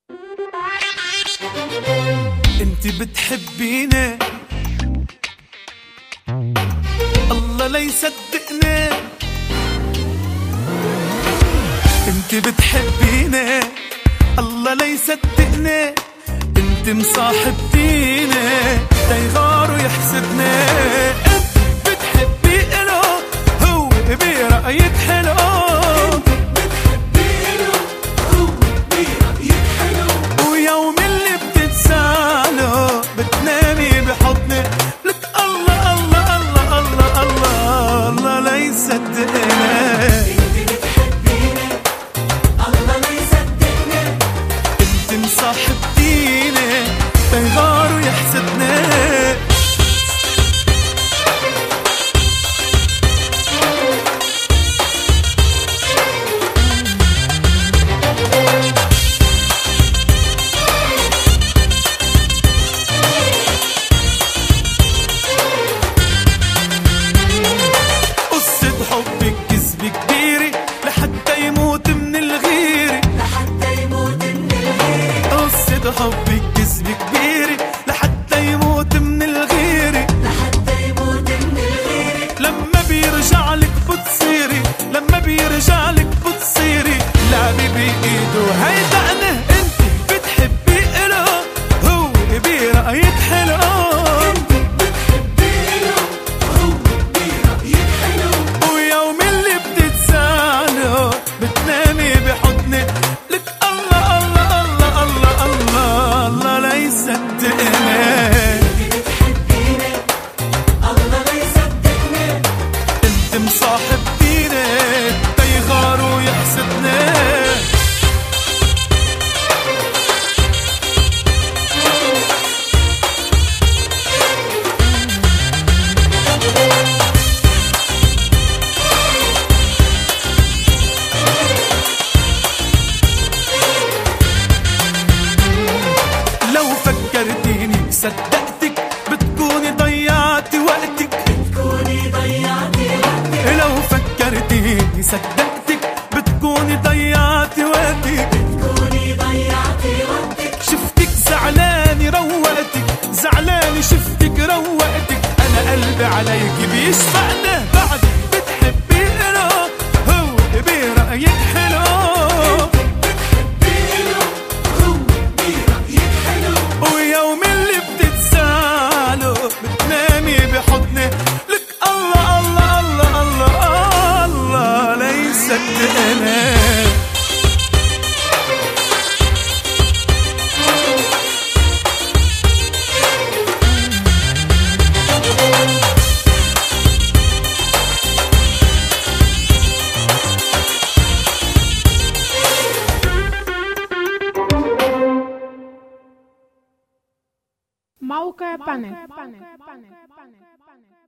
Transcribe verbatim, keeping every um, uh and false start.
انت بتحبيني الله لا يصدقني، انت بتحبيني الله لا يصدقني، انت مصاحبتيني تيغار ويحسدني. انت بتحبي له هو برأيك حلو، ويوم اللي بتتساله بتنامي بحضني، لك الله الله الله الله الله الله لا يصدقني. انت بتحبيني الله لا يصدقني، انت مصاحبتيني تيغار ويحسدني. حبك كذب كبيري لحتى يموت من الغيري، لحتى يموت من الغيري. قصة حبك كذب كبيري لحتى يموت من الغيري، لحتى يموت من الغيري. لما بيرجع لك بتصيري، لما بيرجع لك بتصيري لعبي بإيده هيدا أنا. انت بتحبي إله هو برأيك حلو، بتنامي بحضني، لك الله الله الله الله الله الله لا يصدقني. انت بتحبيني الله لا يصدقني، انت مصاحبتيني تيغار ويحسدني. لو فكرتيني صدقتك بتكوني ضيعتي وقتك، بتكوني ضيعتي وقتك. لو فكرتيني صدقتك بتكوني ضيعتي وقتك، بتكوني ضيعتي وقتك. شفتك زعلاني روقتك، زعلاني شفتك روقتك، انا قلبي عليك بيشفقنا. بعدك بتحبي له هو برأيك حلو، ويوم اللي بتتساله بتنامي بحضني، لك الله الله الله الله الله لا يصدقني. موقع بانك.